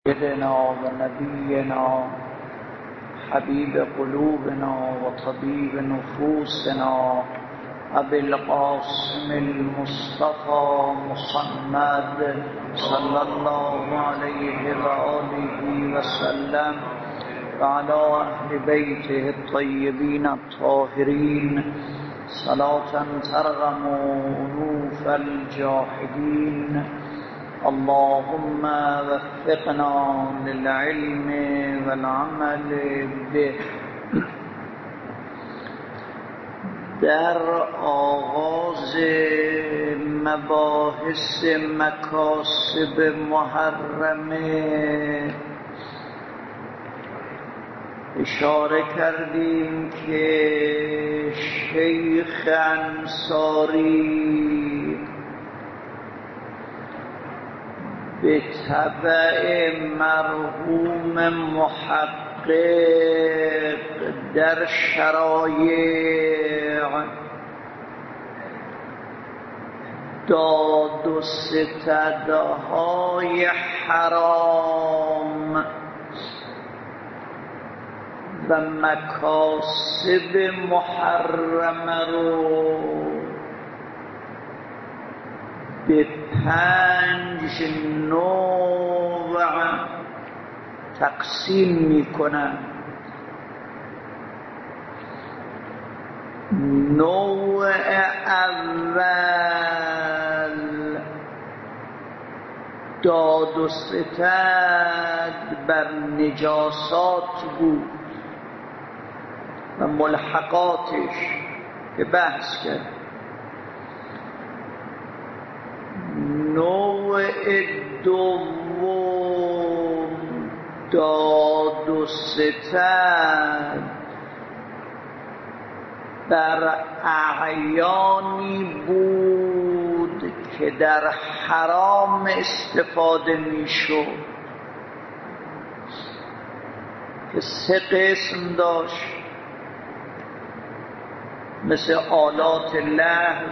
سيدنا ونبينا حبيب قلوبنا وطبيب نفوسنا أبي القاسم المصطفى محمد صلى الله عليه وآله وسلم وعلى أهل بيته الطيبين الطاهرين صلاة ترغم أنوف الجاحدين. اللهم وفقنا للعلم والعمل به. در آغاز مباحث مکاسب محرمه اشاره کردیم که شیخ انصاری به تبع مرحوم محقق در شرایع داد و ستدهای حرام و مکاسب محرمه رو به 5 نوع تقسیم میکنن. نوع اول داد و ستد بر نجاسات بود و ملحقاتش که بحث کرد. نوع دوم داد و ستد بر اعیانی بود که در حرام استفاده میشد که 3 قسم داشت، مثل آلات لهو،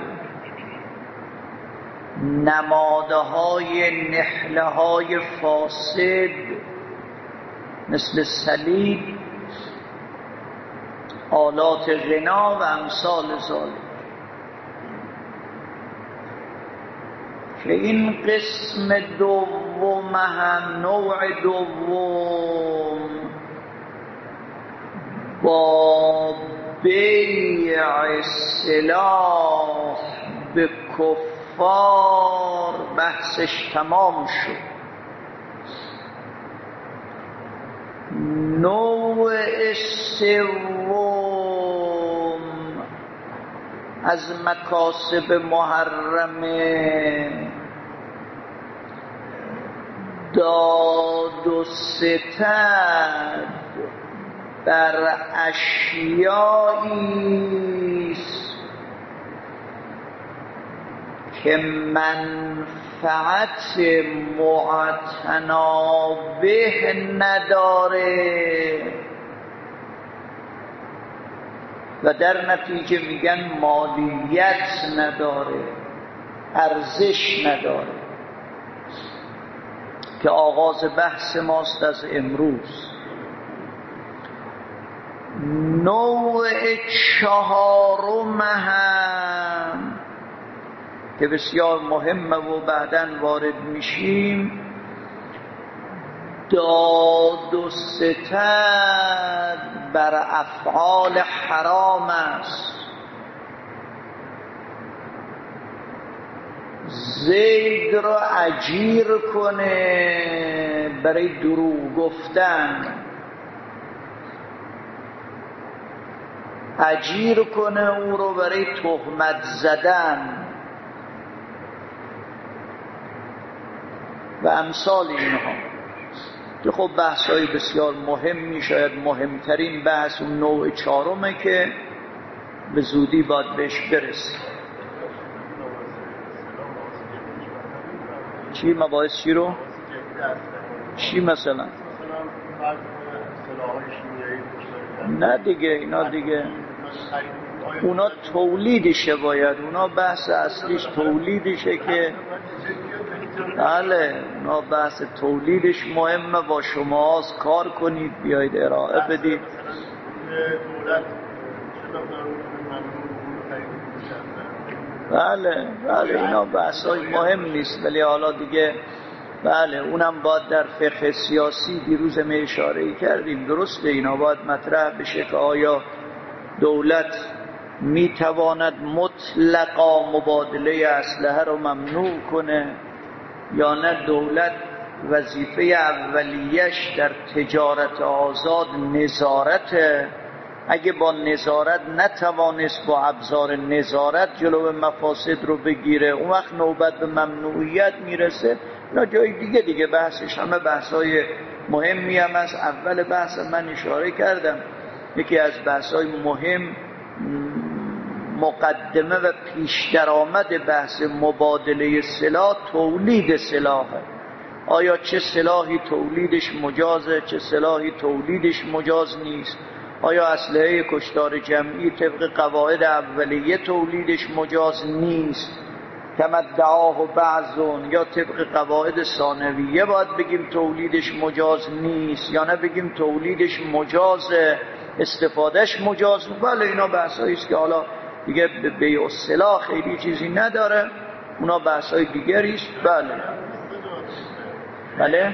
نمادهای نحلهای فاسد مثل صلیب، آلات غنا و امثال ذالک، که این قسم دوم هم نوع دوم با بیع سلاح به کفار بحثش تمام شد. نوع سوم از مکاسب محرمه داد و ستد بر اشیایی که منفعت معتنا به نداره و در نتیجه میگن مالیت نداره، ارزش نداره، که آغاز بحث ماست از امروز. نوع چهارم هم که بسیار مهمه و بعداً وارد میشیم، داد و ستد بر افعال حرام است. زید رو اجیر کنه برای دروغ گفتن، اجیر کنه او رو برای تهمت زدن و امثال اینها، که خب بحث‌های بسیار مهمی، شاید مهمترین بحث اون نوع چهارمه که به زودی باید بهش برسیم. چی مباحث چی رو؟ چی مثلا؟ نه دیگه اینا دیگه اونا تولیدشه، باید اونا بحث اصلیش تولیدشه که بله اونا بحث تولیدش مهمه، با شما کار کنید بیایید ارائه بدید. بله اینا بحثای مهم نیست، ولی حالا دیگه بله اونم باید در فقه سیاسی دیروز می اشاره کردیم، درسته اینا باید مطرح بشه که آیا دولت می تواند مطلقا مبادله اسلحه رو ممنوع کنه یا نه دولت وظیفه اولیش در تجارت آزاد نظارته. اگه با نظارت نتوانست با ابزار نظارت جلو مفاسد رو بگیره، اون وقت نوبت به ممنوعیت میرسه. نه جای دیگه بحثش همه بحثای مهمی هم از اول بحث من اشاره کردم. یکی از بحثای مهم مقدمه و پیش درآمد بحث مبادله سلاح تولید سلاحه. آیا چه سلاحی تولیدش مجازه، چه سلاحی تولیدش مجاز نیست؟ آیا اسلحه کشتار جمعی طبق قواعد اولیه تولیدش مجاز نیست کما ادعاه بعضون، یا طبق قواعد ثانویه باید بگیم تولیدش مجاز نیست یا نه بگیم تولیدش مجازه استفادهش مجاز؟ بله اینا بحثایی است که حالا دیگه به بیع السلاح خیلی چیزی نداره، اونا بحثای دیگری است. بله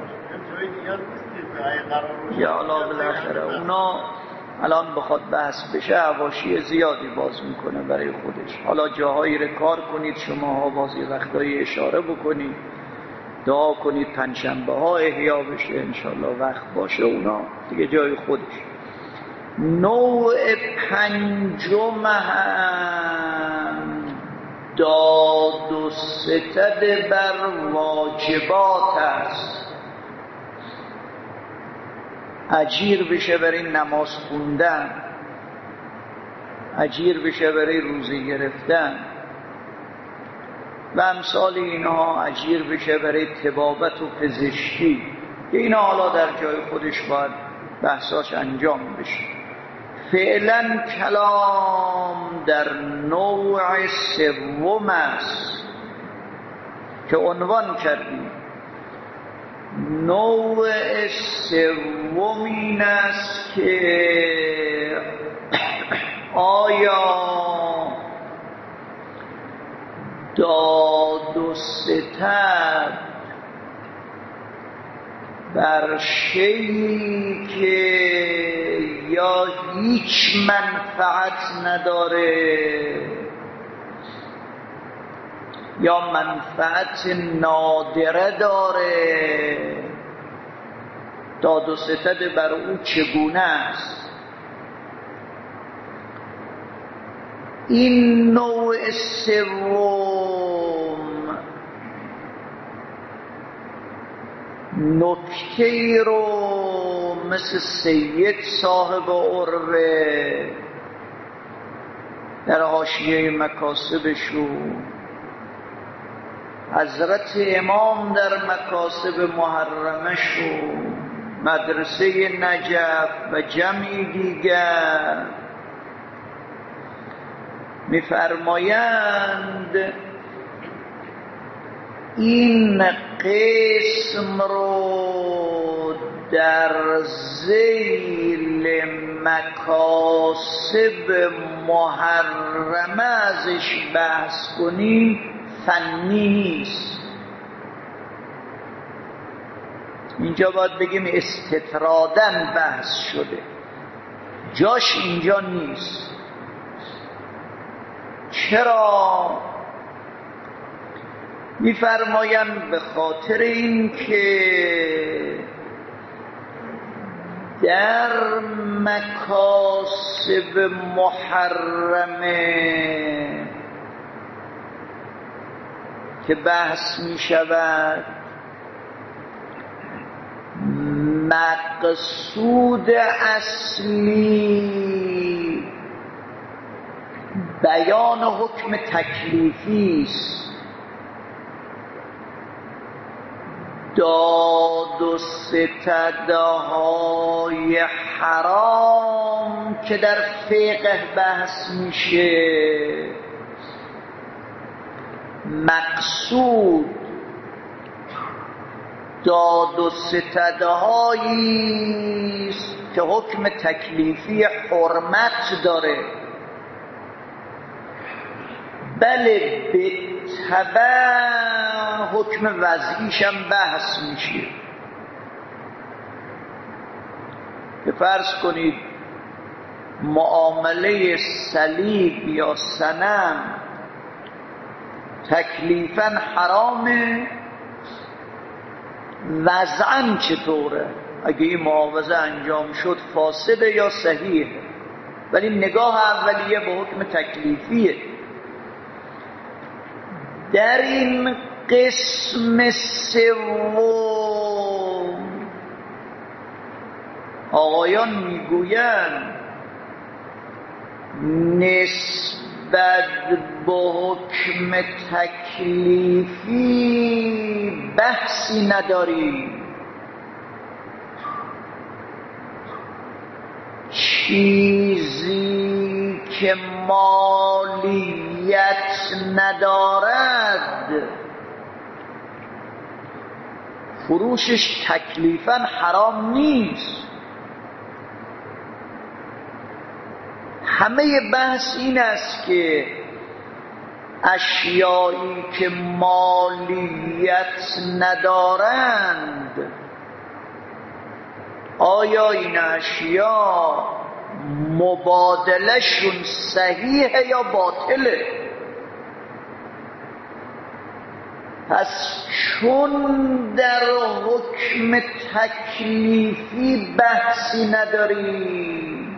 یا حالا بالاخره اونا الان بخواد بحث بشه حواشی زیادی باز میکنه برای خودش. حالا جاهایی رو کار کنید شما ها، بازی وقتایی اشاره بکنید، دعا کنید پنجشنبه ها احیا بشه انشالله وقت باشه، اونا دیگه جای خودش. نوع پنجم هم داد و ستد بر واجبات است. اجیر بشه برای نماز خوندن، اجیر بشه برای روزه گرفتن و امثال اینها، اجیر بشه برای طبابت و پزشکی، که اینا حالا در جای خودش باید بحثاش انجام بشه. فعلا کلام در نوع سوم است که عنوان کردیم. نوع سوم این است که آیا داد و ستد بر شیئی که یا هیچ منفعت نداره یا منفعت نادره داره، داد و ستد بر او چگونه است؟ این نوع سوم نکته رو مثل سید صاحب عروه در حاشیه مکاسبشون، حضرت امام در مکاسب محرمشون، مدرسه نجف و جمعی دیگر می‌فرمایند این قسم رو در ذیل مکاسب محرمه ازش بحث کنیم فنی نیست. اینجا باید بگیم استطرادن بحث شده، جاش اینجا نیست. چرا؟ می‌فرمایند به خاطر این که در مکاسب محرمه که بحث می شود مقصود اصلی بیان حکم تکلیفی است. داد و ستدهای حرام که در فقه بحث میشه، مقصود داد و ستدهایی است که حکم تکلیفی حرمت داره، بله به تبع حکم وضعیش هم بحث میشه. که فرض کنید معامله صلیب یا صنم تکلیفاً حرامه، وضعاً چطوره؟ اگه این معاوضه انجام شد فاسده یا صحیحه؟ ولی نگاه اولیه به حکم تکلیفیه. در این قسم سوم آقایان میگویند نسبت به حکم تکلیفی بحثی نداریم، چیزی که مالیت ندارد فروشش تکلیفاً حرام نیست. همه بحث این است که اشیایی که مالیت ندارند آیا این اشیا مبادلشون صحیحه یا باطله؟ پس چون در حکم تکلیفی بحثی نداریم،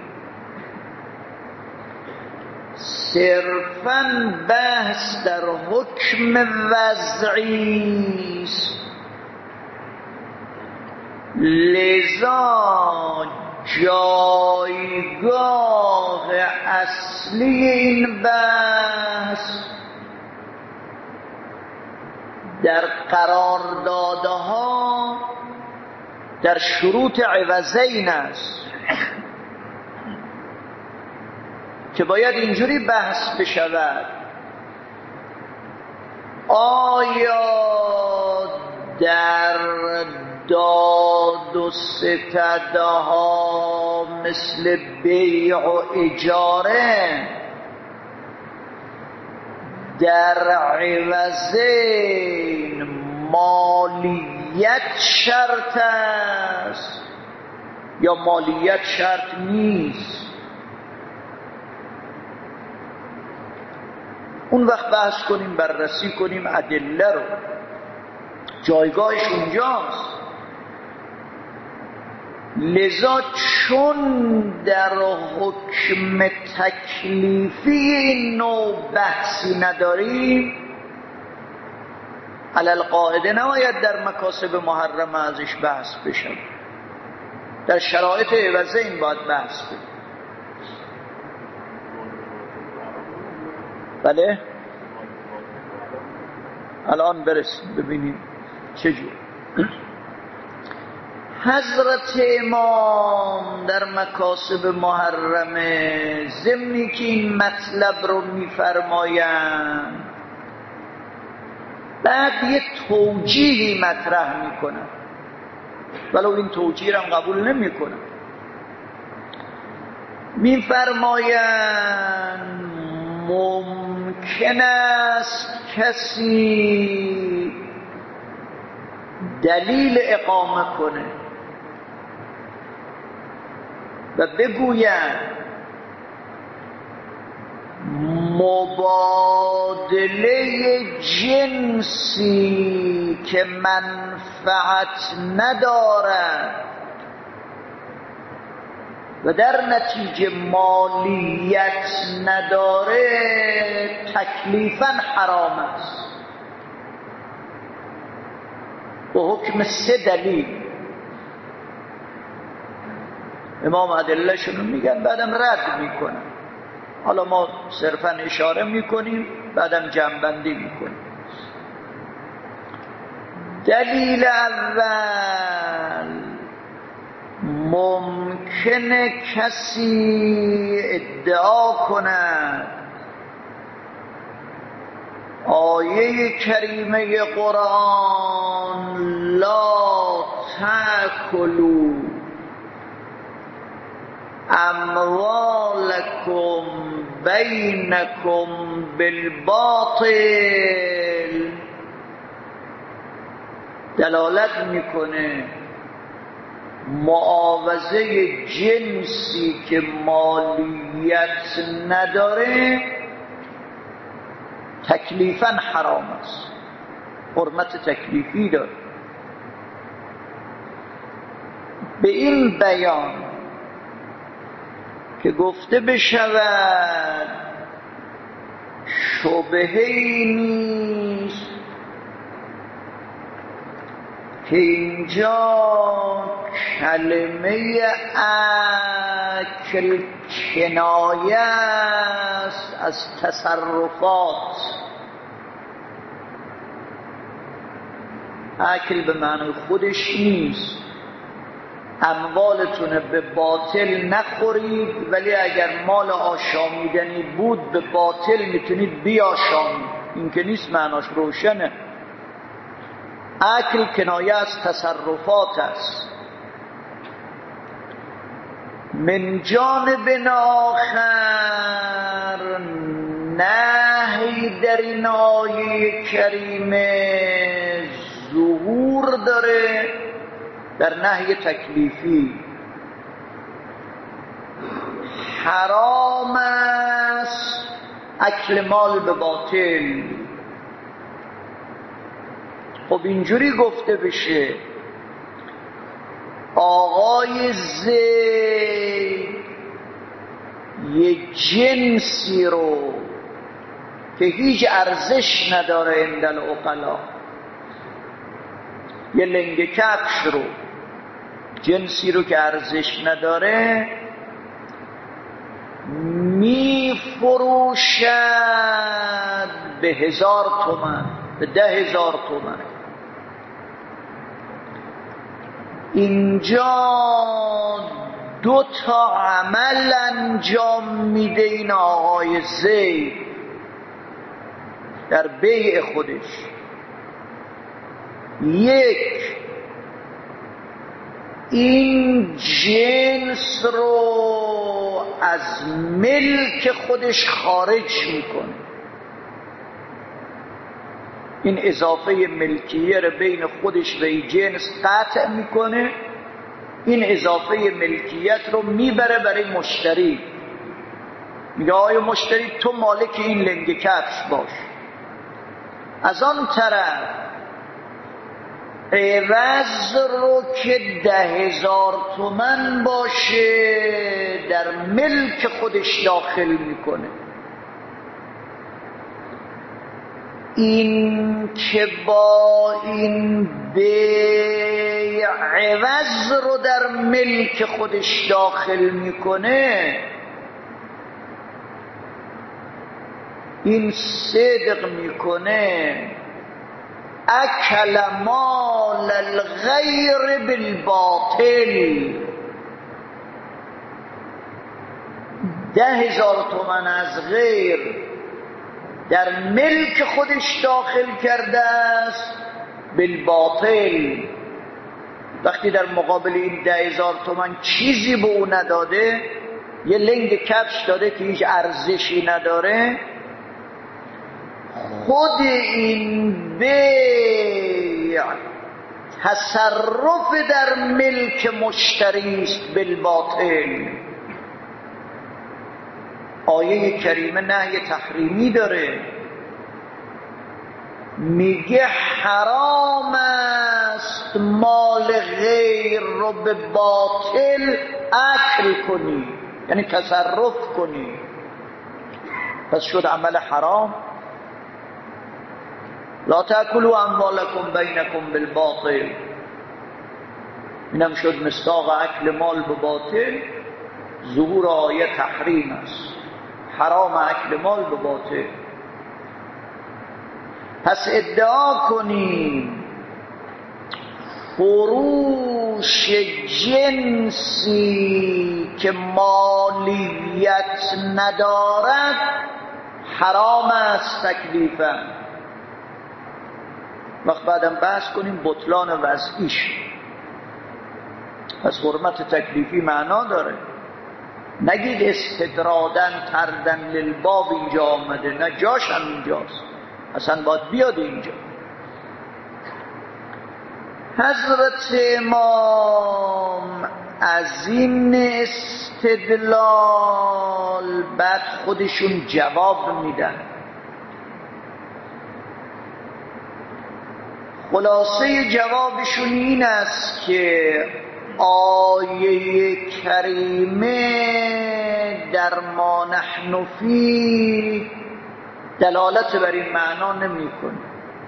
صرفاً بحث در حکم وضعی است، لذا جایگاه اصلی این بحث در قراردادها در شروط عوضین است که باید اینجوری بحث بشود: آیا در داد و ستدها مثل بیع و اجاره در عوضین مالیت شرط است یا مالیت شرط نیست؟ اون وقت بحث کنیم، بررسی کنیم ادله رو، جایگاهش اونجاست. لذا چون در حکم تکلیفی این نوع بحثی نداریم، علی القاعده نباید در مکاسب محرمه ازش بحث بشه، در شرایط عوضین باید بحث بشه. بله الان برسیم ببینیم چجور. حضرت امام در مکاسب محرمه ضمنی که این مطلب رو میفرمایند، بعد یه توجیهی مطرح میکنن، ولو این توجیه هم قبول نمیکنن. میفرمایند ممکن است کسی دلیل اقامه کنه و بگوید مبادله جنسی که منفعت ندارد و در نتیجه مالیت نداره تکلیفاً حرام است به حکم 3 دلیل. امام ادله شنو میگن، بعدم رد میکنن. حالا ما صرفاً اشاره میکنیم، بعدم جمع‌بندی میکنیم. دلیل اول، ممکنه کسی ادعا کند آیه کریمه قرآن لا تأکلوا اموالکم بینکم بالباطل دلالت میکنه معاوضه جنسی که مالیت نداره تکلیفاً حرام است، حرمت تکلیفی داره. به این بیان که گفته بشود شبهه‌ای نیست که اینجا کلمه اکل کنایه است از تصرفات. اکل به معنی خودش نیست. اموالتون به باطل نخورید، ولی اگر مال آشامیدنی بود به باطل میتونید بیاشامید. این که نیست، معناش روشنه. اکل کنایه از تصرفات است. من جانب آخر نهی در این آیه کریمه ظهور داره در نهی تکلیفی. حرام است اکل مال به باطل. خب اینجوری گفته بشه آقای زید یه جنسی رو که هیچ ارزش نداره عند العقلا، یه لنگ کفش رو، جنسی رو که ارزش نداره می فروشد به 1000 تومان، به 10,000 تومان. اینجا 2 عمل انجام میده این آقای زید در بیع خودش. یک، این جنس رو از ملک خودش خارج میکنه. این اضافه ملکیه رو بین خودش و این جنس قطع میکنه. این اضافه ملکیت رو میبره برای مشتری. میگه آیا مشتری تو مالک این لنگ کفش باش. از آن طرف عوض رو که 10,000 تومان باشه در ملک خودش داخل میکنه. این که با این بیع عوض رو در ملک خودش داخل میکنه، این صدق میکنه اکل مال الغیر بالباطل. 10,000 تومان از غیر در ملک خودش داخل کرده است بالباطل. وقتی در مقابل این 10,000 تومان چیزی به او نداده، یه لنگ کفش داده که هیچ ارزشی نداره، خود این بیع تصرف در ملک مشتری است بالباطل. آیه کریمه نهی تحریمی داره، میگه حرام است مال غیر رو به باطل اکل کنی، یعنی تصرف کنی. پس شد عمل حرام. لا تأکلوا اموالکم بینکم بالباطل. اینم شد مصداق اکل مال به باطل. ظهور آیه تحریم است، حرام اکل مال به باطل. پس ادعا کنیم فروش جنسی که مالیت ندارد حرام است تکلیفاً. وقت بعدم بحث کنیم بطلان وضعیش. پس حرمت تکلیفی معنا داره. نگید استدرادن تردن للباب اینجا آمده، نه جاش هم اینجاست، اصلا باید بیاد اینجا. حضرت امام از این استدلال بعد خودشون جواب میدن. خلاصه جوابشون این است که آیه کریمه در ما نحن فی دلالت بر این معنا نمی‌کنه.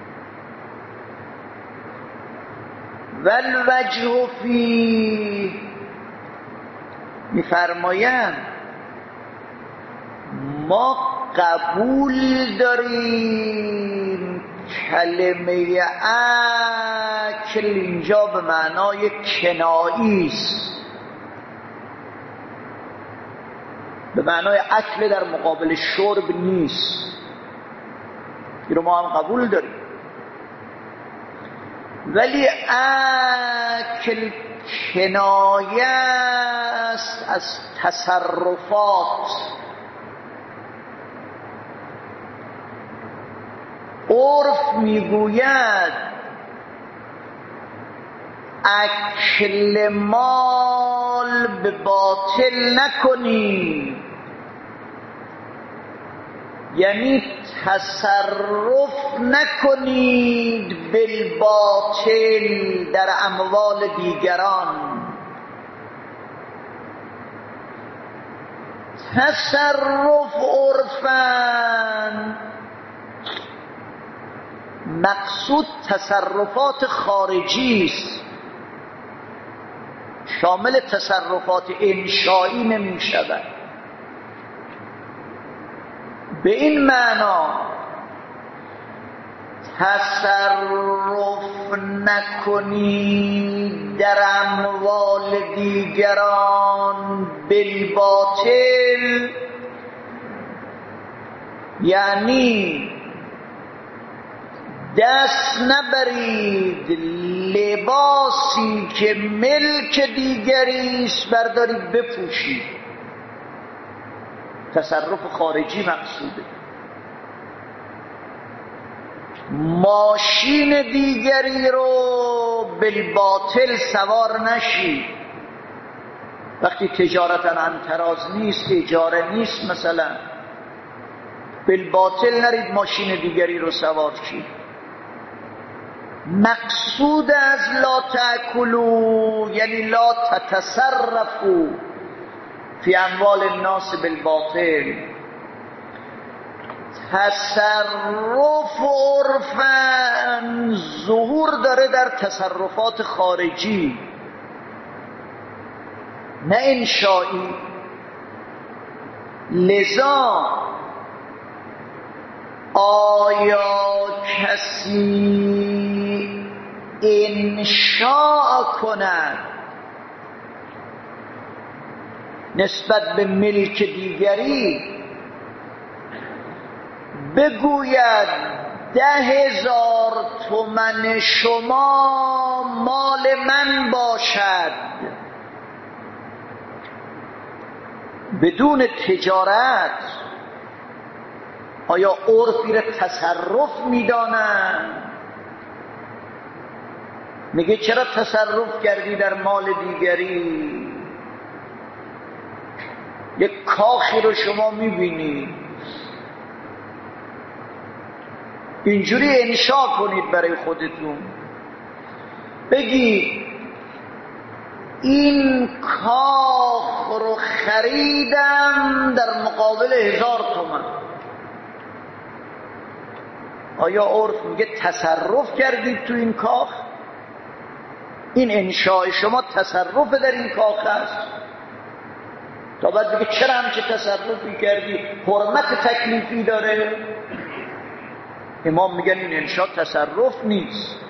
والوجه فی می‌فرمایند ما قبول داریم کلمه اکل اینجا به معنای کنایی است، به معنای اکل در مقابل شرب نیست. این رو ما هم قبول داریم، ولی اکل کنایه است از تصرفات. عرف میگوید اکل مال به باطل نکنی، یعنی تصرف نکنید بالباطل در اموال دیگران. تصرف عرفاً مقصود تصرفات خارجی است، شامل تصرفات انشایی نمی شود. به این معنا تصرف نکنید در اموال دیگران بالباطل، یعنی دست نبرید لباسی که ملک دیگری است بردارید بپوشید. تصرف خارجی مقصوده. ماشین دیگری رو بالباطل سوار نشید. وقتی تجارتا عن تراز نیست، اجاره نیست، مثلا بالباطل نرید ماشین دیگری رو سوار شید. مقصود از لا تأکلوا یعنی لا تتصرفوا فی اموال الناس بالباطل. تصرف عرفاً ظهور داره در تصرفات خارجی نه انشایی. لذا آیا کسی انشاء کند نسبت به ملک دیگری، بگوید 10,000 تومن شما مال من باشد بدون تجارت، آیا عرفی را تصرف میدانند؟ میگه چرا تصرف کردی در مال دیگری؟ یک کاخی رو شما میبینید، اینجوری انشا کنید برای خودتون، بگید این کاخ رو خریدم در مقابل 1000 تومان. آیا عرف میگه تصرف کردید تو این کاخ؟ این انشاء شما تصرف در این کاخ است؟ تا بعد بگه چرا همچه تصرفی کردی؟ حرمت تکلیفی داره؟ امام میگن این انشاء تصرف نیست،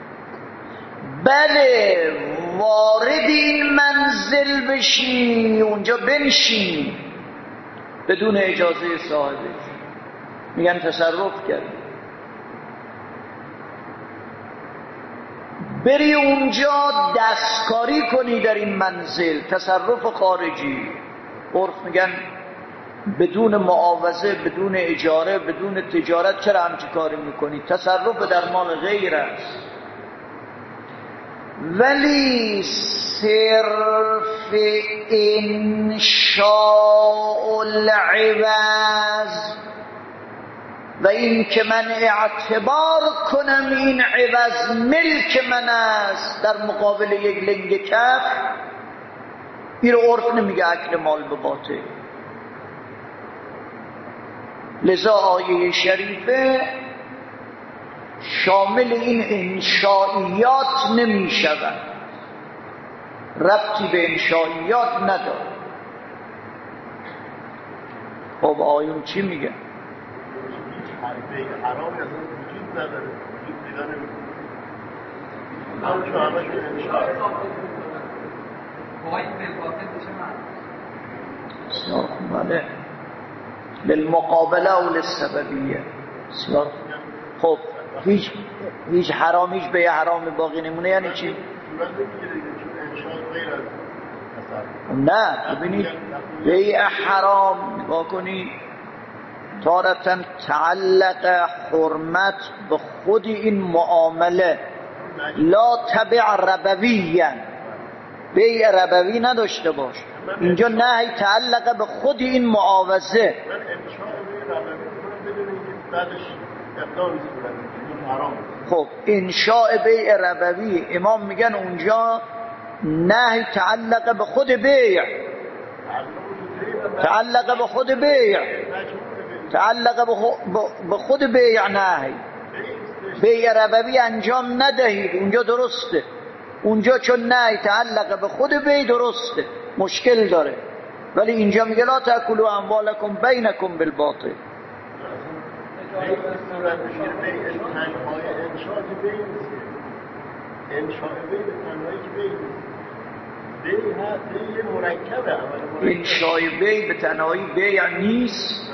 بله وارد این منزل بشی، اونجا بنشین بدون اجازه صاحبش، میگن تصرف کردی. بری اونجا دستکاری کنی در این منزل، تصرف خارجی. عرف میگن بدون معاوضه، بدون اجاره، بدون تجارت چرا همچی کاری میکنی؟ تصرف در مال غیر است. ولی صرف انشاء العوض و این که من اعتبار کنم این عوض ملک من است در مقابل یک لنگ کف، این عرف نمیگه اکل مال به باطل. لذا آیه شریفه شامل این انشائیات نمی شود، ربطی به انشائیات نداره. خب آیون چی میگه؟ حرام اصلا وجود نداره، وجود پیدا نمیکنه. بسیار خوب. بله، للمقابله و للسببیه. بسیار خب. هیچ حرام، هیچ به حرام باقی نمونه. یعنی چی؟ نه ببینید بیع حرام نگاه کنی تارتاً تعلق حرمت به خود این معامله، لا تبع ربویاً، بیع ربوی نداشته باش. اینجا نهی تعلق به خود این معاوضه. خب انشاء بیع ربوی امام میگن اونجا نهی تعلق به خود بیع، تعلق به خود بیع، تعلق به خود بیع نهی. بیع ربوی انجام ندهید، اونجا درسته. اونجا چون نهی تعلق به خود بیع درسته، مشکل داره. ولی اینجا میگه لا تاکلوا اموالکم بینکم بالباطل. انشاء بیع به تنهایی بیع نیست.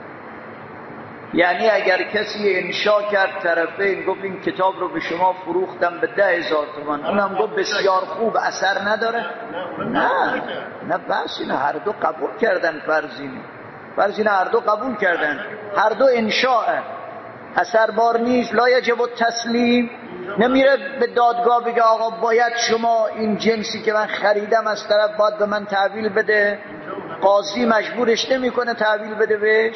یعنی اگر کسی انشاء کرد طرفین، گفت این کتاب رو به شما فروختم به 10,000 تومان، اونم گفت بسیار خوب، اثر نداره؟ نه بس اینه هر دو قبول کردن. فرضینه هر دو قبول کردن، هر دو انشاء، اثر بار نیست. لا یجب التسلیم. نمیره به دادگاه بگه آقا باید شما این جنسی که من خریدم از طرف باید به من تحویل بده. قاضی مجبورش نمیکنه تحویل بده بهش.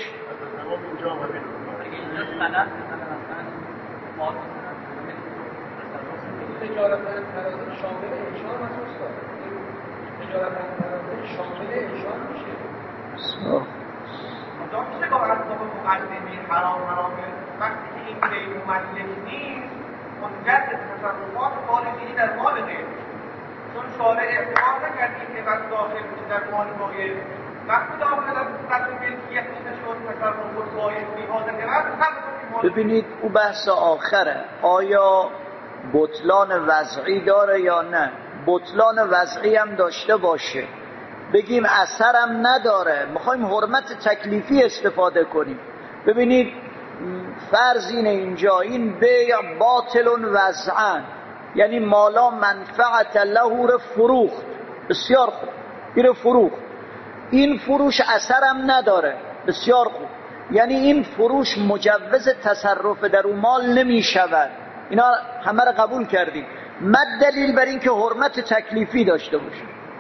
میشه که وقتی مقدمه حرامه وقتی که این بیع مملک نیست منجر به تصرفات خارجی در مال غیر، چون شارع اعتبار نکرد این عوض داخل بشه در مال غیر. وقتی داخل از قدر ملکیت نشد تصرف بایستی حاضر. ببینید او بحث آخره، آیا بطلان وضعی داره یا نه. بطلان وضعی هم داشته باشه بگیم اثرم نداره، میخوایم حرمت تکلیفی استفاده کنیم. ببینید فرض اینه اینجا این بیع باطل وضعا، یعنی مالا منفعت له رو فروخت، بسیار خوب، این فروخت، این فروش اثرم نداره، بسیار خوب، یعنی این فروش مجوز تصرف در اون مال نمی شود. اینا همه رو قبول کردیم. مد دلیل بر این که حرمت تکلیفی داشته باشه.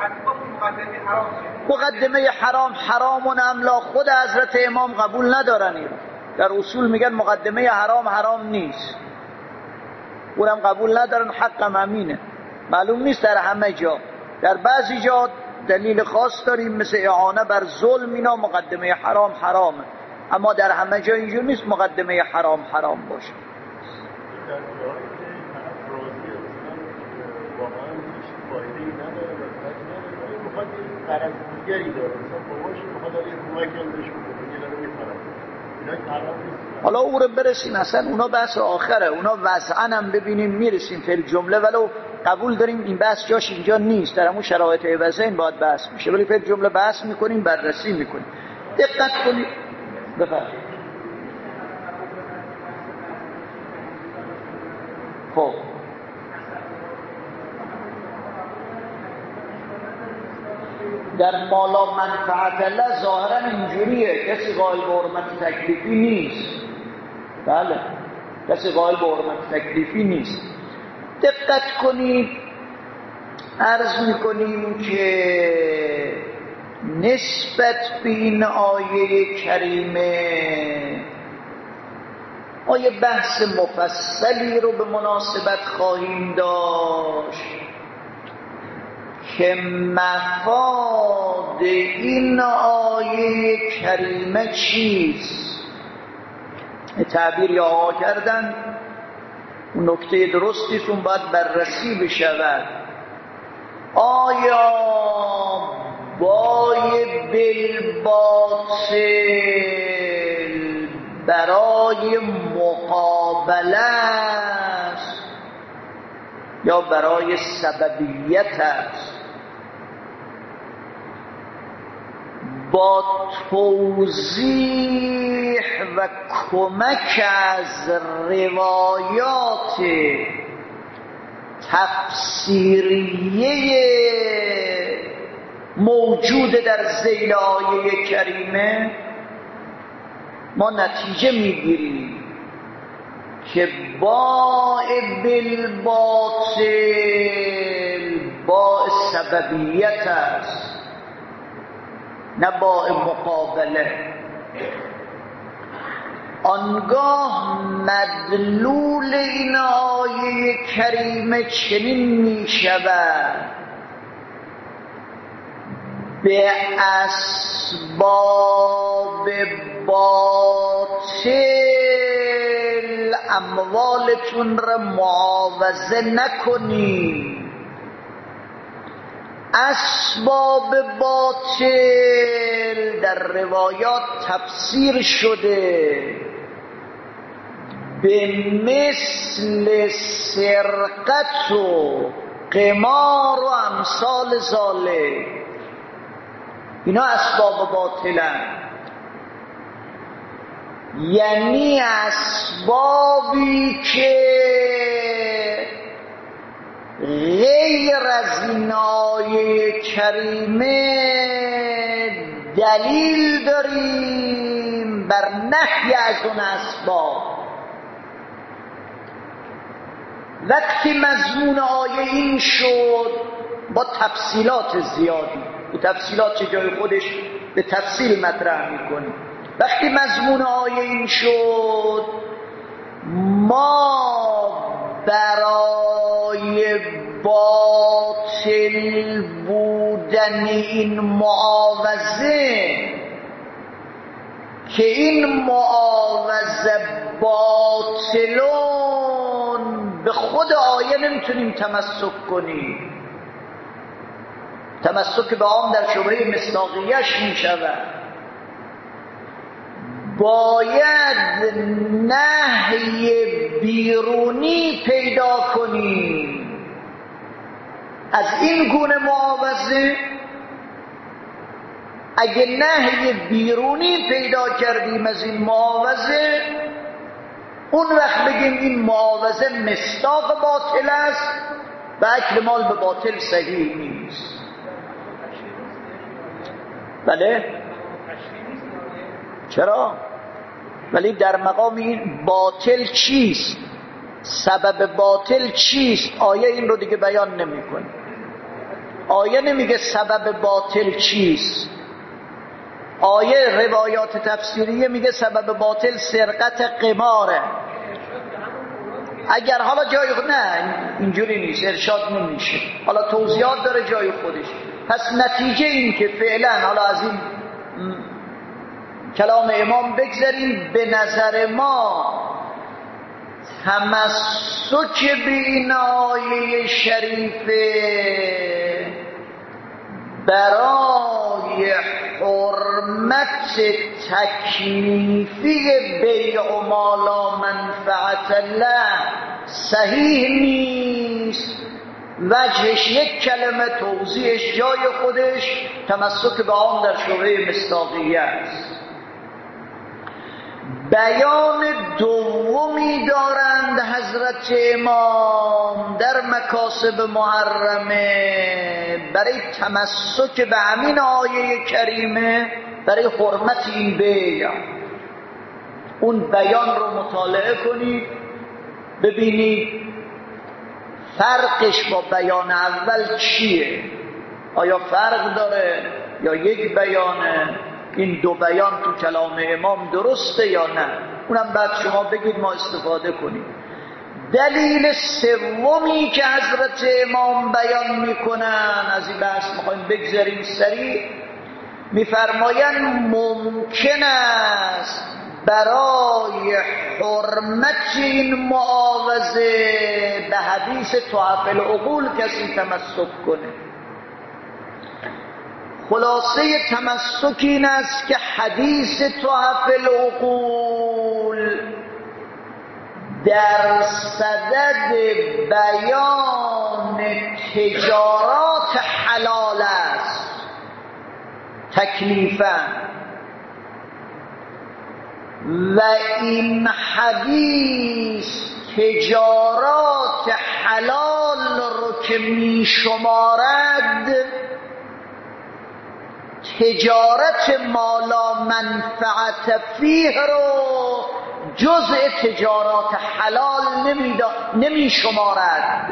مقدمه حرام و املا خود حضرت امام قبول ندارن. این در اصول میگن مقدمه حرام نیست، اونم قبول ندارن. حقم امینه، معلوم نیست در همه جا، در بعضی جا دلیل خاص داریم مثل اعانه بر ظلم، اینا مقدمه حرامه، اما در همه جا اینجور نیست مقدمه حرام باشه. حالا او رو برسیم، اصلا اونا بحث آخره، اونا وضعن هم ببینیم میرسیم فی الجمله، ولو قبول داریم این بحث جاش اینجا نیست، در همون شرایط عوضین باید بحث میشه، ولی فی الجمله بحث میکنیم، بررسی میکنیم. دقت کنید. بفرمایید. خب در مالا منفعت الله ظاهرا اینجوریه، کسی قائل به حرمت تکلیفی نیست. بله، کسی قائل به حرمت تکلیفی نیست. دقت کنید، عرض میکنیم که نسبت به این آیه کریمه ما یه بحث مفصلی رو به مناسبت خواهیم داشت که مفاد این آیه کریمه چیست. تعبیری آقا کردن، اون نکته درستیشون باید بررسی بشود. آیا بای بالباطل برای مقابله است یا برای سببیت است؟ با توضیح و کمک از روایات تفسیریه موجود در ذیل آیه کریمه ما نتیجه میگیریم که باء بالباطل باء سببیت است، نه باء مقابله. آنگاه مدلول این آیه کریمه چنین می شود: به اسباب باطل اموالتون را معاوضه نکنید. اسباب باطل در روایات تفسیر شده به مثل سرقت و قمار و امثال ذالک. اینا اسباب باطلن، یعنی اسبابی که غیر از این آیه کریمه دلیل داریم بر نهی از اون اسباب. وقتی مضمون آیه این شد با تفصیلات زیادی، و تفصیلات چه جای خودش به تفصیل مطرح میکنیم، وقتی مضمون آیه این شد ما برای باطل بودن این معاوضه که این معاوضه باطلون به خود آیه نمیتونیم تمسک کنیم. تمسک به عام در شبهه مصداقیه‌اش میشود. باید نهی بیرونی پیدا کنیم از این گونه معاوضه. اگه نهی بیرونی پیدا کردیم از این معاوضه، اون وقت بگیم این معاوضه مصداق باطل است و اکل مال به باطل صحیح نیست. بله؟ چرا؟ ولی در مقام این باطل چیست، سبب باطل چیست، آیه این رو دیگه بیان نمی‌کنه. آیه نمیگه سبب باطل چیست. آیه روایات تفسیریه میگه سبب باطل سرقت قماره. اگر حالا جای خود نه اینجوری نیست، ارشاد نمیشه، حالا توضیحات داره جای خودش. پس نتیجه این که فعلا حالا از این کلام امام بگذاریم، به نظر ما تمسک به این آیه شریفه برای حرمت تکلیفی بیع مالا منفعت الله صحیح نیست. وجهش یک کلمه، توضیحش جای خودش، تمسک به آن در شبهه مصداقیه است. بیان دومی دارند حضرت امام در مکاسب محرمه برای تمسک به همین آیه کریمه، برای حرمت این بیع. اون بیان رو مطالعه کنید ببینید فرقش با بیان اول چیه، آیا فرق داره یا یک بیانه، این دو بیان تو کلام امام درسته یا نه، اونم بعد شما بگید ما استفاده کنیم. دلیل سومی که حضرت امام بیان میکنن، از این بحث میخوایم بگذاریم سریع، میفرمایند ممکن است برای حرمت این معاوضه به حدیث تحف العقول کسی تمسک کنه. خلاصه تمسک این است که حدیث تحف العقول در صدد بیان تجارات حلال است تکلیفاً، و این حدیث تجارات حلال رو که می شمارد تجارت مالا منفعت فیه رو جزء تجارات حلال نمی شمارد.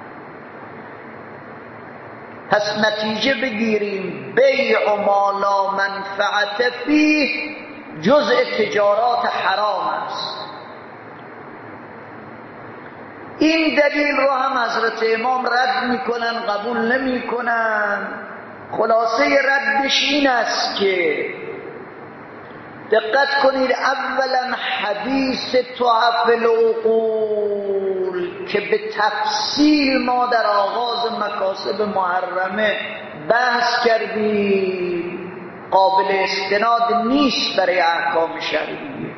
پس نتیجه بگیریم بیع و مالا منفعت فیه جزء تجارات حرام است. این دلیل رو هم حضرت امام رد میکنن، قبول نمیکنن. خلاصه ردش این است که دقت کنید، اولا حدیث تحف العقول که به تفصیل ما در آغاز مکاسب محرمه بحث کردیم قابل استناد نیست برای احکام شرعی.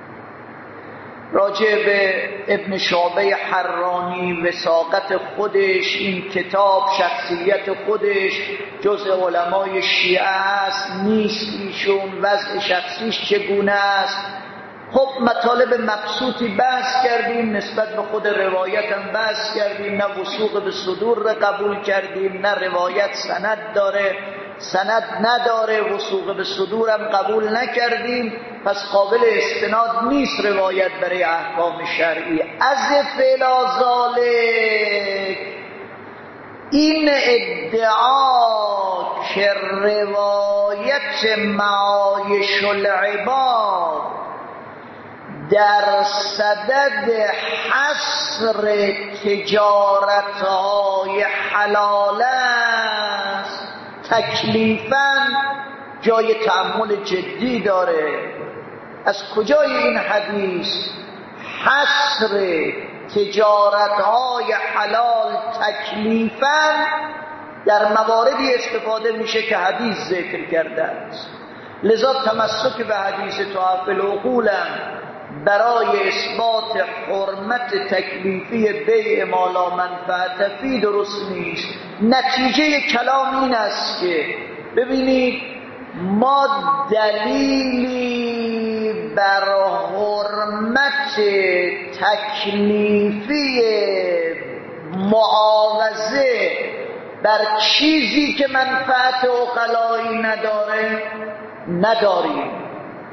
راجع به ابن شعبه حرانی وثاقت خودش، این کتاب شخصیت خودش جزء علمای شیعه است نیست، ایشون وضع شخصیش چگونه است، خب مطالب مبسوطی بحث کردیم، نسبت به خود روایت هم بحث کردیم، نه وثوق به صدور رو قبول کردیم، نه روایت سند داره سند نداره، وثوق به صدور هم قبول نکردیم، پس قابل استناد نیست روایت برای احکام شرعی. از فعلا ذالک این ادعا که روایت معایش العباد در صدد حصر تجارت‌های حلال است تکلیفاً جای تأمل جدی داره. از کجای این حدیث حصر تجارت‌های حلال تکلیفاً در مواردی استفاده میشه که حدیث ذکر کرده است؟ لذا تمسک به حدیث تحف العقول برای اثبات حرمت تکلیفی بیع مالا منفعت فی درست نیست. نتیجه کلام این است که ببینید ما دلیلی بر حرمت تکلیفی معاوضه بر چیزی که منفعت عقلایی نداریم.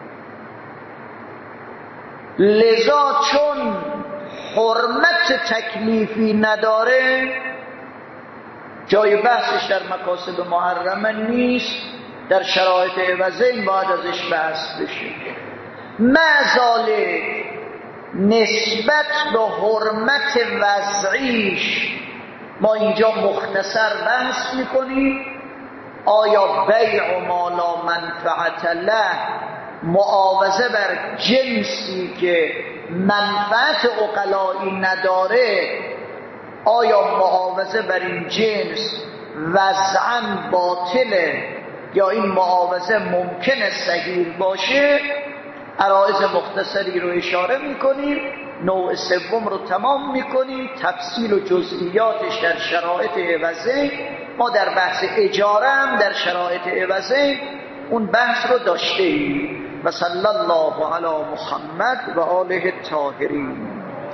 لذا چون حرمت تکلیفی نداره جای بحثش در مکاسب محرمه نیست، در شرایط عوضین باید ازش بحث بشه. معذالک نسبت به حرمت وضعیش ما اینجا مختصر بحث میکنیم. آیا بیع و مالا منفعت له معاوضه بر جنسی که منفعت عقلایی نداره، آیا معاوضه بر این جنس وضعاً باطله یا این معاوضه ممکنه صحیح باشه؟ عرایض مختصری رو اشاره میکنیم، نوع سوم رو تمام میکنیم، تفصیل و جزئیاتش در شرایط عوضه. ما در بحث اجاره هم در شرایط عوضه اون بحث رو داشته ایم. و صلی الله علی محمد و آله الطاهرین.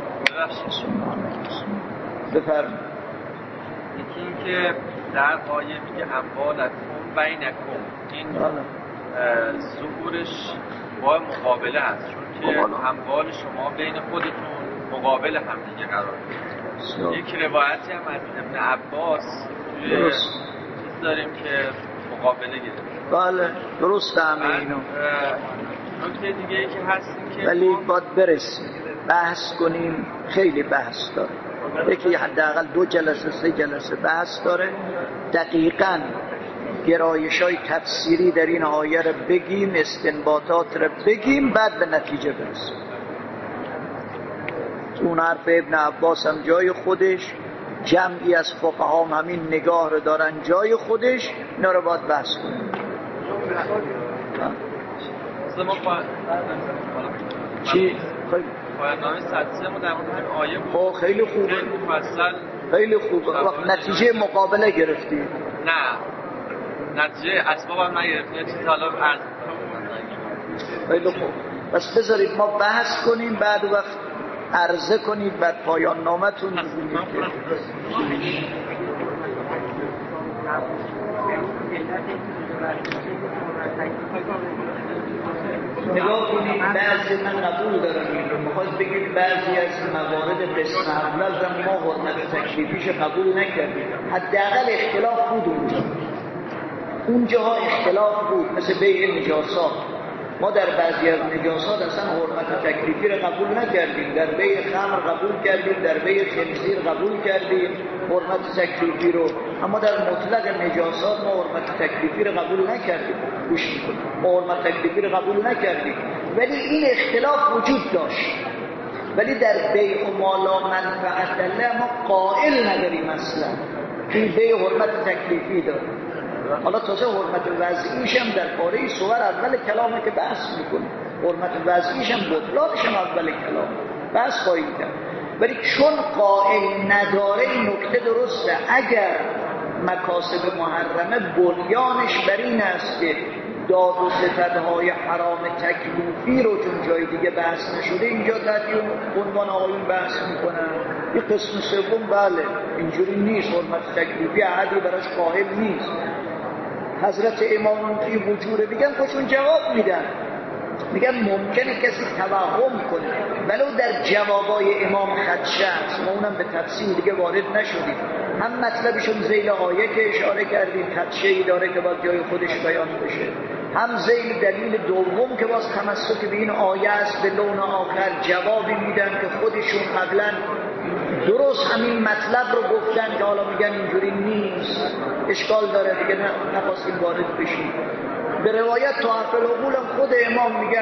بفرمایید. یکی این که در آیه میگه اموالکم بینکم، این ظهورش با مقابله هست، چون که اموال شما بین خودتون مقابل هم دیگه قرار داره. یک روایتی هم از ابن عباس توی چیز داریم که مقابله گرفت. بله درسته همه اینو. نکته دیگه ای که هست این که ولی باید برسیم بحث کنیم، خیلی بحث داره، یکی حداقل 2 جلسه 3 جلسه بحث داره، دقیقاً گرایش‌های تفسیری در این آیه رو بگیم، استنباطات رو بگیم، بعد به نتیجه برسیم. اون حرف ابن عباس هم جای خودش، جمعی از فقها هم همین نگاه رو دارن جای خودش، اینا رو باید بحث کنیم. چی؟ پایان‌نامه سدسه ما در مورد همین آیه بود. خیلی خوبه، خیلی خوبه. وقت نتیجه مقابله گرفتی؟ نه، نتیجه اسباب هم نگرفتیم، چیز حالا عرض خیلی خوب. بس بذارید ما بحث کنیم، بعد وقت عرضه کنید، بعد پایان نامتون بگید. نگاه کنید، بعضی من قبول دارم این رو، میخواست بگید بعضی از موارد قسم اول ما حرمت تکلیفیش قبول نکردیم. حداقل اختلاف بود اونجاها اختلاف بود، مثل بیع نجاسات. ما در بعضی از نجاسات اصلا حرمت تکلیفی رو قبول نکردیم، در بیع خمر قبول کردیم، در بیع خنزیر قبول کردیم حرمت تکلیفی رو، اما در مطلق نجاسات ما حرمت تکلیفی رو قبول نکردیم. گوش میکنیم، ما حرمت تکلیفی رو قبول نکردیم، ولی این اختلاف وجود داشت. ولی در بیع و مالا منفعت الله ما قائل نداریم اصلا، این بیع حرمت تکلیفی داره. حالا تازه حرمت وضعیش هم در پاره صور اول کلامه که بحث میکنه، حرمت وضعیش هم بطلانش هم اول کلام بحث خواهیم کرد. ولی چون قائل نداره این نکته درسته، اگر مکاسب محرمه بنیانش بر این است که داد و ستدهای حرام تکلیفی رو چون جای دیگه بحث نشده اینجا تحت عنوان آقایون بحث میکنن. این قسم سوم بله اینجوری نیست، حرمت تکلیفی احدی براش قائل نیست. حضرت امام توی وجوره میگن خودشون جواب میدن، میگن ممکنه کسی توهم کنه، ولو در جوابای امام خدشه است، ما اونم به تفصیل دیگه وارد نشدیم. هم مطلبشون ذیل آیه که اشاره کردیم خدشه‌ای داره که باید جای خودش بیان بشه، هم ذیل دلیل دوم که باز تمسک به این آیه است به لون آخر جوابی میدن که خودشون قبلا درست همین مطلب رو گفتن که حالا میگن اینجوری نیست، اشکال داره دیگه، نخواستیم وارد بشیم. به روایت طاعت العقول هم خود امام میگن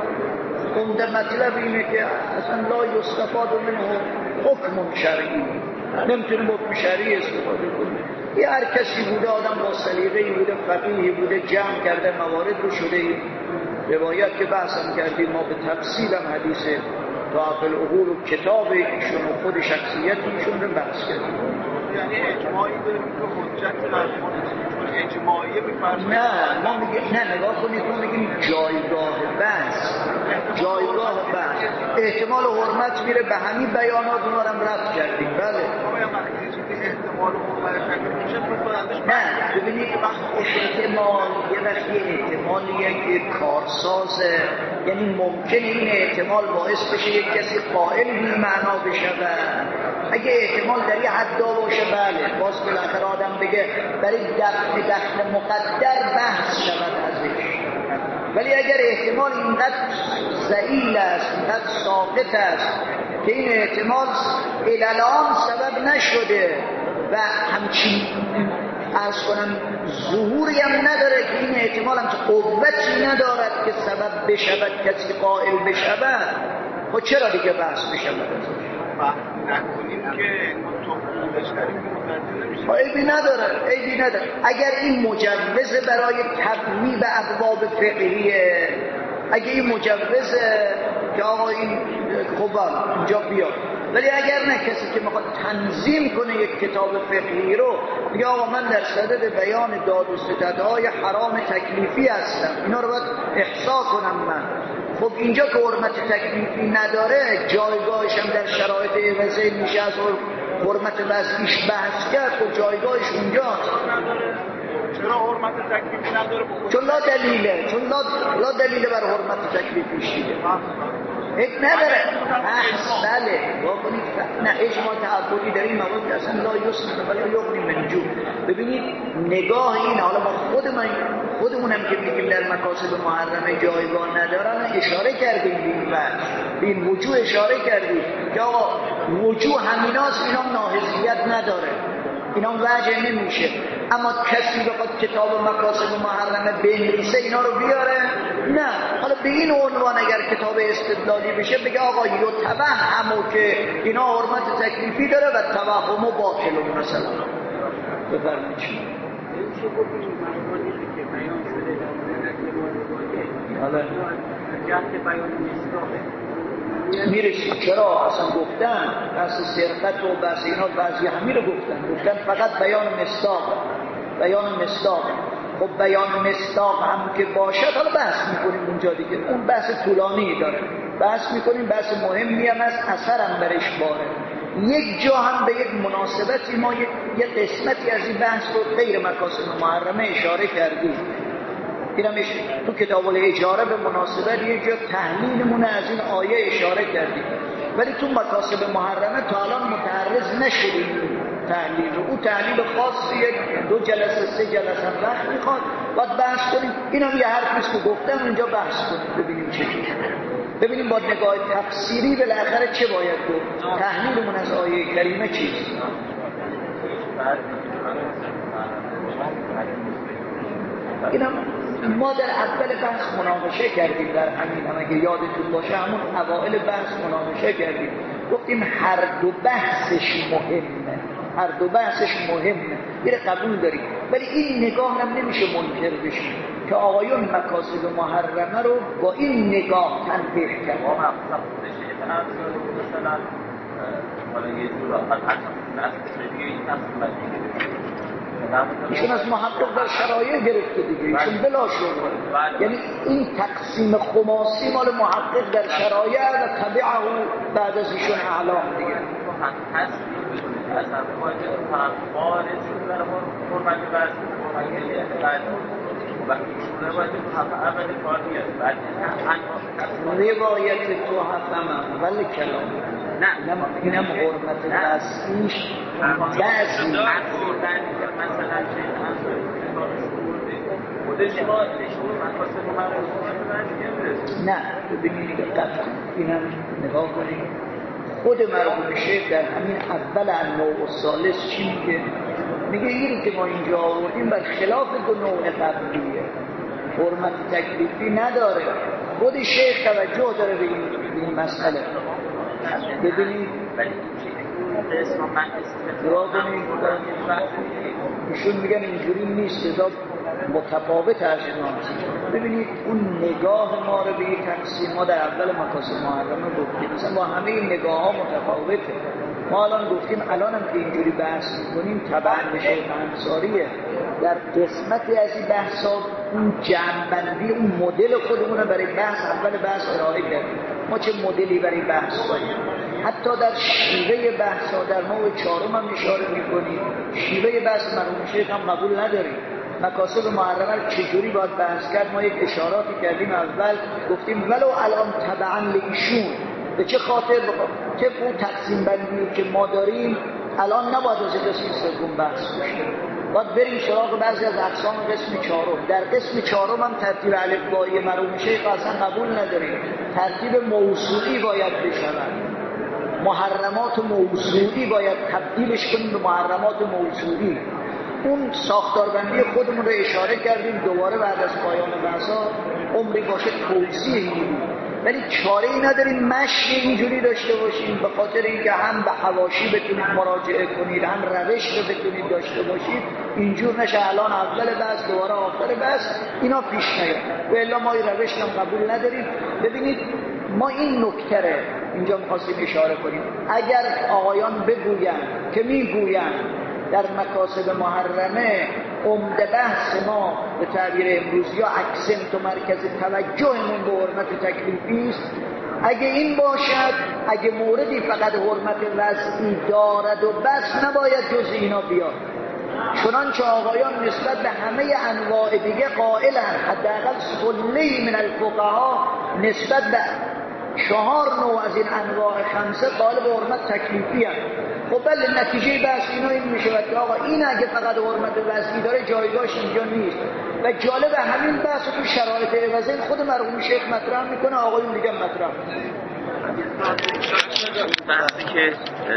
عمده مطلب اینه که اصلا لا یستفاد منه حکم شرعی، نمیتونیم حکم شرعی استفاده کنیم. یه هر کسی بوده، آدم با سلیقه‌ای بوده، فقیهی بوده، جمع کرده موارد رو شده. روایت که بحثم کردیم ما به تفصیل هم حدیث طاعت العقول و کتاب ایشون و خود شخصیت ایشون رو بحث کردیم. یعنی اجماعی داریم که حجت نرمونه چون اجماعیه میفرمایید. نه ما میگیم نه، نگاه کنید، ما میگیم جایگاه بحث، جایگاه بحث احتمال حرمت میره به همین بیانات، اونا رو هم رفت کردیم. بله نه ببینید احتمال یه وقتی احتمالیه که کارسازه، یعنی ممکنه این احتمال باعث بشه یک کسی قائل بی معنا بشه. اگه احتمال در یه حد باشه بله باز بالاخره آدم بگه برای دخل مقدر بحث شود ازش. ولی اگر احتمال اینقدر ضئیل است، اینقدر ساقط است که این احتمال الان سبب نشده و همچین عرض کنم ظهوری هم نداره که این احتمال هم قوتی ندارد که سبب بشود کسی قائل بشود، خب چرا دیگه بحث بشود ازش؟ نکنیم که عیبی نداره. اگر این مجوز برای تبویب ابواب فقهیه، اگه این مجوزه که آقا این خب اینجا بیاد ولی اگر نه کسی که میخواد تنظیم کنه یک کتاب فقهی رو میگه آقا من در صدد بیان داد و ستدهای حرام تکلیفی هستم، اینا رو باید احصا کنم من. خب اینجا که حرمت تکلیفی نداره جایگاهش هم در شرایط عوضی میشه از حرمت وضعیش بحث کرد، خب جایگاهش اونجاست. چرا حرمت تکلیفی نداره؟ چون لا دلیله، چون لا دلیله بر حرمت تکلیفیش دیگه. نداره. بله واقعی نه اجماع تعبدی در این مواد اصلا لا یسمن ولی یغنی من جوع. ببینید نگاه این، حالا ما خودمونم که میگیم در مکاسب محرمه جایگاه ندارن اشاره کردیم به این وجوه اشاره کردیم که آقا وجوه همیناست، اینا ناهضیت نداره، اینا وجه نمیشه. اما کسی بخواد کتاب مکاسب محرمه بنویسه اینا رو بیاره؟ نه. حالا به این عنوان اگر کتاب استدلالی بشه بگه آقا یتوهمو که اینا حرمت تکلیفی داره و توهم باطل مثلا. بفرمایید چی؟ حالا میرسید چرا اصلا گفتن بحث سرقت و بحث اینا بعضی همین رو گفتن فقط بیان مصداق. خب بیان مصداق هم که باشد حالا بحث میکنیم اونجا دیگه، اون بحث طولانی داره، بحث میکنیم، بحث مهمی هم از اثرم برش باره. یک جا هم به یک مناسبتی ما یک قسمتی از این بحث رو غیر مکاسب محرمه اشاره کردیم. اینم تو کتاب الاجاره به مناسبت یک جا تحلیلمون از این آیه اشاره کردیم، ولی تو مکاسب محرمه تا الان متعرض نشدیم تحلیل رو. اون تحلیل خاصی 2 جلسه 3 جلسه وقت میخواد، باید بحث کنیم. اینم یه حرفیست که گفتم اونجا بحث کنیم ببینیم چه جوری، ببینیم با نگاه تفسیری بالاخره چه باید گفت، تحلیلمون از آیه کریمه چیست. اینم ما در اول بحث مناقشه کردیم، در همین هم اگه یادتون باشه همون اوائل بحث مناقشه کردیم، گفتیم هر دو بحثش مهمه، میره قبول داریم، ولی این نگاه هم نمیشه منکر بشیم که آقایون مکاسب محرمه رو با این نگاه تنبیه کرد. مثلا ولی یه جور ایشون از محقق در شرایع گرفته دیگه، ایشون بلا شبهه، یعنی این تقسیم خماسی مال محقق در شرایع و تبعه بعد از ایشون اعلام دیگه. اصلا باید خارج شد برای حرمت بس روایت تو حفظم ولی کلام نه اینم حرمت بسیش بعضی مثلا نه ببینید دقت اینم نگاه کنید. خود مرحوم شیخ در همین اول النوع الثالث چی میگه اینی که ما اینجا آوردیم بر خلاف 2 نوع قبلیه، حرمت تکلیفی نداره. خود شیخ توجه داره به این مسئله. ببینید ایشون میگن اینجوری نیست، ازا متفاوت از ایناست. ببینید اون نگاه ما رو به این تقسیم ما در اول مکاسب محرمه گفتیم، مثلا با همه این نگاه ها متفاوته. ما الان گفتیم الان هم که اینجوری بحث میکنیم طبعا به شیخ انصاریه در قسمتی از این بحث ها اون جمع‌بندی اون مدل خودمون رو برای بحث اول بحث ارائه کردیم. ما چه مدلی برای بحث داریم، حتی در شیوه بحث ها در نوع 4 هم اشاره میکنیم. شیوه بحث مرحوم شیخ هم قبول نداریم. مکاسب محرمه رو چجوری باید بحث کرد ما یک اشاراتی کردیم اول، گفتیم ولو الان تبعا لیشون به چه خاطر که اون تقسیم بندی که ما داریم الان نباید از قسم سوم بحث بشه، باید بریم سراغ بعضی از اقسام قسم 4. در قسم 4 هم ترتیب الفبایی مرحوم شیخ اصلا قبول نداریم، ترتیب موصولی باید بشود. محرمات موصولی باید تبدیلش کنیم به محرمات موصولی. اون ساختاربندی خودمون رو اشاره کردیم دوباره بعد از پایان بحثا عمری باشه توضیحی، ولی چاره‌ای نداریم مشی اینجوری داشته باشیم به خاطر اینکه هم به حواشی بتونید مراجعه کنید هم روش رو بتونید داشته باشید. اینجور نشه الان اول بحث دوباره آخر بحث اینا پیش نیاد، و الا ما این روش هم قبول نداریم. ببینید ما این نکته اینجا می‌خواستیم اشاره کنیم. اگر آقایان بگویند که میگویند در مکاسب محرمه عمده بحث ما به تعبیر امروزی ها اکسنت و مرکز توجهمون به حرمت تکلیفی است، اگه این باشد، اگه موردی فقط حرمت وضعی دارد و بس نباید جز اینا بیاد. چنانچه آقایان نسبت به همه انواع دیگه قائلن، حداقل سله‌ای من الفقها نسبت به 4 نوع از این انواع 5 قائل به حرمت تکلیفی هست. خب بله، نتیجه بحث اینا این میشه که آقا این اگه فقط حرمت وضعی داره جایگاهش اینجا نیست. و جالب همین بحث تو شرایط عوضین خود مرحوم شیخ مطرح میکنه، آقایون دیگه مطرح میکنه. بحثی که